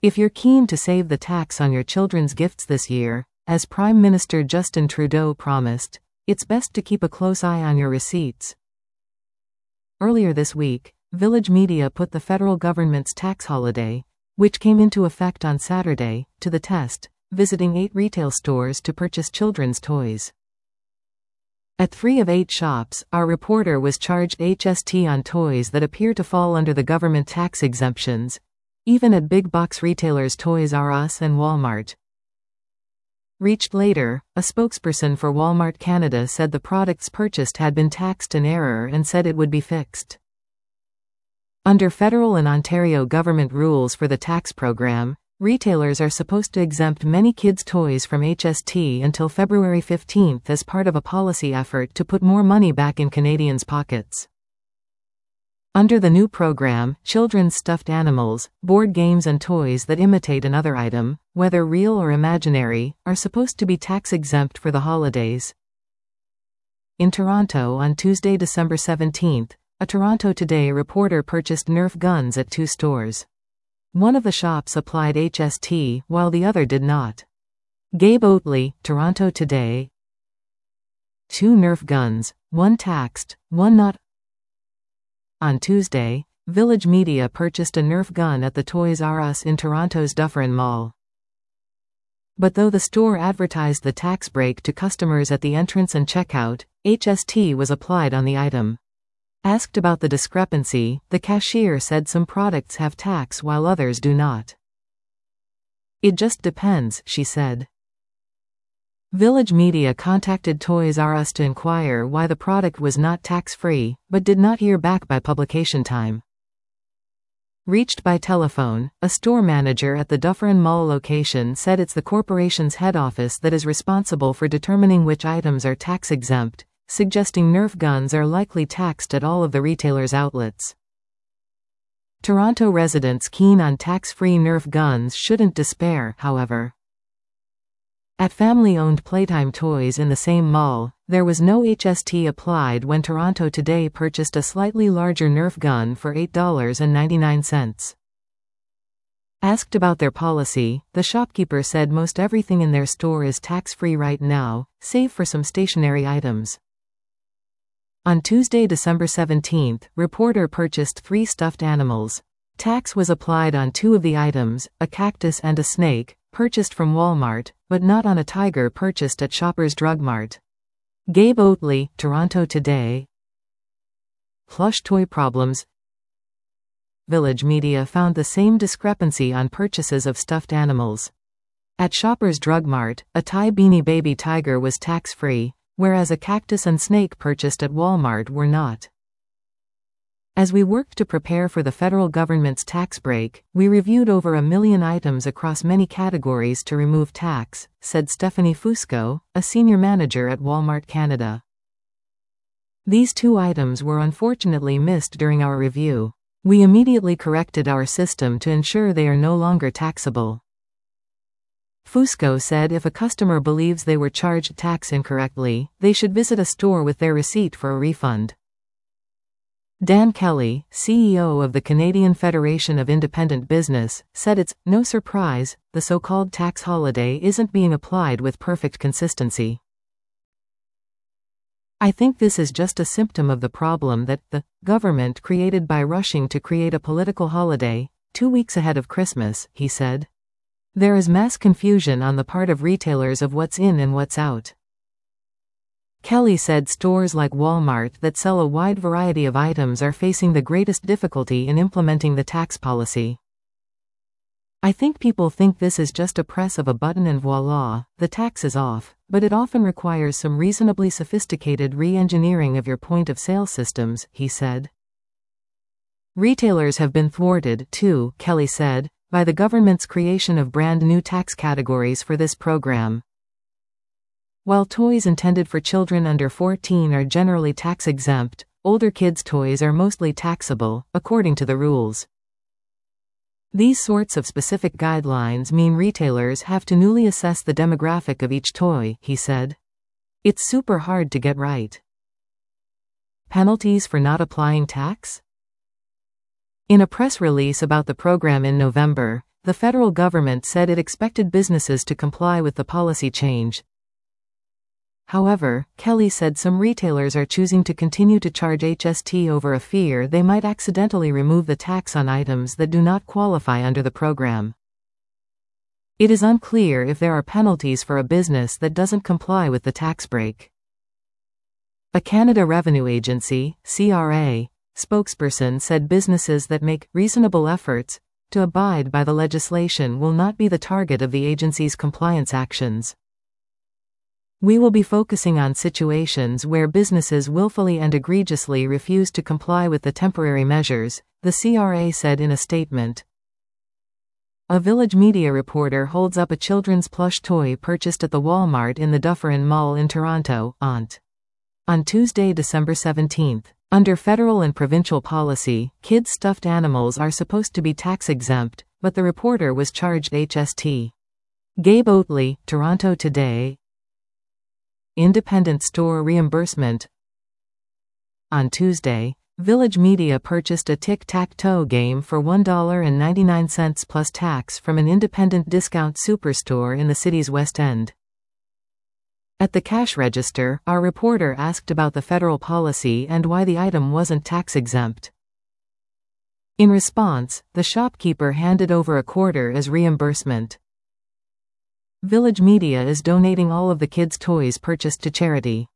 If you're keen to save the tax on your children's gifts this year, as Prime Minister Justin Trudeau promised, it's best to keep a close eye on your receipts. Earlier this week, Village Media put the federal government's tax holiday, which came into effect on Saturday, to the test, visiting 8 retail stores to purchase children's toys. At 3 of 8 shops, our reporter was charged HST on toys that appear to fall under the government tax exemptions, even at big box retailers Toys R Us and Walmart. Reached later, a spokesperson for Walmart Canada said the products purchased had been taxed in error and said it would be fixed. Under federal and Ontario government rules for the tax program, retailers are supposed to exempt many kids' toys from HST until February 15 as part of a policy effort to put more money back in Canadians' pockets. Under the new program, children's stuffed animals, board games and toys that imitate another item, whether real or imaginary, are supposed to be tax-exempt for the holidays. In Toronto on Tuesday, December 17, a Toronto Today reporter purchased Nerf guns at 2 stores. One of the shops applied HST, while the other did not. Gabe Oatley, Toronto Today. 2 Nerf guns, one taxed, one not. On Tuesday, Village Media purchased a Nerf gun at the Toys R Us in Toronto's Dufferin Mall. But though the store advertised the tax break to customers at the entrance and checkout, HST was applied on the item. Asked about the discrepancy, the cashier said some products have tax while others do not. It just depends, she said. Village Media contacted Toys R Us to inquire why the product was not tax-free, but did not hear back by publication time. Reached by telephone, a store manager at the Dufferin Mall location said it's the corporation's head office that is responsible for determining which items are tax-exempt, suggesting Nerf guns are likely taxed at all of the retailer's outlets. Toronto residents keen on tax-free Nerf guns shouldn't despair, however. At family-owned Playtime Toys in the same mall, there was no HST applied when Toronto Today purchased a slightly larger Nerf gun for $8.99. Asked about their policy, the shopkeeper said most everything in their store is tax-free right now, save for some stationery items. On Tuesday, December 17, reporter purchased 3 stuffed animals. Tax was applied on 2 of the items, a cactus and a snake, purchased from Walmart, but not on a tiger purchased at Shoppers Drug Mart. Gabe Oatley, Toronto Today. Plush toy problems. Village Media found the same discrepancy on purchases of stuffed animals. At Shoppers Drug Mart, a Thai Beanie Baby tiger was tax-free, whereas a cactus and snake purchased at Walmart were not. As we worked to prepare for the federal government's tax break, we reviewed over 1 million items across many categories to remove tax, said Stephanie Fusco, a senior manager at Walmart Canada. These 2 items were unfortunately missed during our review. We immediately corrected our system to ensure they are no longer taxable. Fusco said if a customer believes they were charged tax incorrectly, they should visit a store with their receipt for a refund. Dan Kelly, CEO of the Canadian Federation of Independent Business, said it's no surprise the so-called tax holiday isn't being applied with perfect consistency. I think this is just a symptom of the problem that the government created by rushing to create a political holiday 2 weeks ahead of Christmas, he said. There is mass confusion on the part of retailers of what's in and what's out. Kelly said stores like Walmart that sell a wide variety of items are facing the greatest difficulty in implementing the tax policy. I think people think this is just a press of a button and voila, the tax is off, but it often requires some reasonably sophisticated re-engineering of your point-of-sale systems, he said. Retailers have been thwarted, too, Kelly said, by the government's creation of brand new tax categories for this program. While toys intended for children under 14 are generally tax-exempt, older kids' toys are mostly taxable, according to the rules. These sorts of specific guidelines mean retailers have to newly assess the demographic of each toy, he said. It's super hard to get right. Penalties for not applying tax? In a press release about the program in November, the federal government said it expected businesses to comply with the policy change. However, Kelly said some retailers are choosing to continue to charge HST over a fear they might accidentally remove the tax on items that do not qualify under the program. It is unclear if there are penalties for a business that doesn't comply with the tax break. A Canada Revenue Agency (CRA) spokesperson said businesses that make reasonable efforts to abide by the legislation will not be the target of the agency's compliance actions. We will be focusing on situations where businesses willfully and egregiously refuse to comply with the temporary measures, the CRA said in a statement. A Village Media reporter holds up a children's plush toy purchased at the Walmart in the Dufferin Mall in Toronto, ONT. On Tuesday, December 17. Under federal and provincial policy, kids' stuffed animals are supposed to be tax-exempt, but the reporter was charged HST. Gabe Oatley, Toronto Today. Independent store reimbursement. On Tuesday, Village Media purchased a tic-tac-toe game for $1.99 plus tax from an independent discount superstore in the city's West End. At the cash register, our reporter asked about the federal policy and why the item wasn't tax-exempt. In response, the shopkeeper handed over a quarter as reimbursement. Village Media is donating all of the kids' toys purchased to charity.